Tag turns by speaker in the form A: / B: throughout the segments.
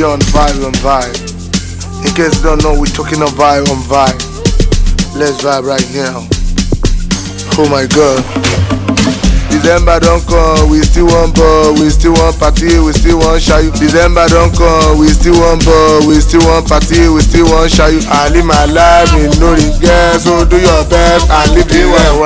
A: here on Vibe on Vibe. In case you don't know, we're talking on Vibe on Vibe. Let's vibe right now. Oh my God. December don't come, we still want ball, we still want party, we still want shy. December don't come, we still want ball, we still want party, we still want shy. I live my life in no regret, so do your best and live the way.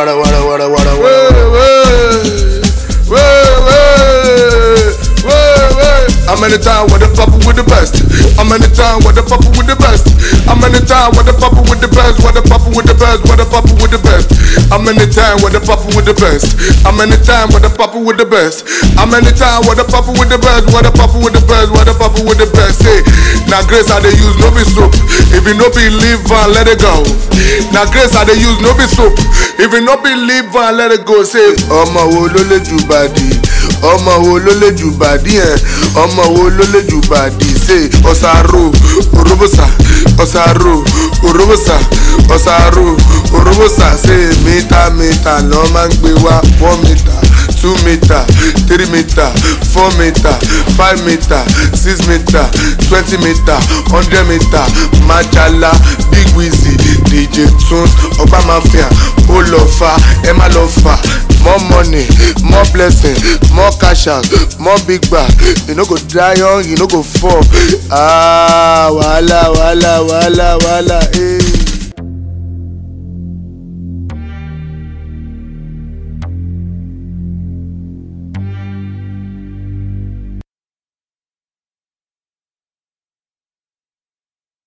A: I'm anytime with the papa with the best. I'm anytime with the papa with the best. I'm anytime with the papa with the best. With the papa with the best. With the papa with the best. I'm anytime with the papa with the best. I'm anytime with the papa with the best. I'm anytime with the papa with the best. With the papa with the best. With the papa with the best. Say, now grace how they use no be soap. If you no believe and let it go. Now grace how they use no be soap. If you no believe and let it go. Say, Ọmọ wo ló lè jù bàdí. Ọmọ wo ló lè jù bàdí ẹ̀. Ọmọ wo ló lè jù bàdí. Say, Ọ̀sàrò òróbòsà. Ọ̀sàrò òróbòsà. Ọ̀sàrò òróbòsà. Say, mítà lọ́ máa ń gbé wá 1 meter. 2 meter, 3 meter, 4 meter, 5 meter, 6 meter, 20 meter, 100 meter, Machala, Big Wizzy, DJ Tunes, Oba Mafia, Olofa, Emma Lofa, more money, more blessing, more cash out, more big bag. You no go die young, you no go fall. Ah, wala, wala, wala, wala, eh.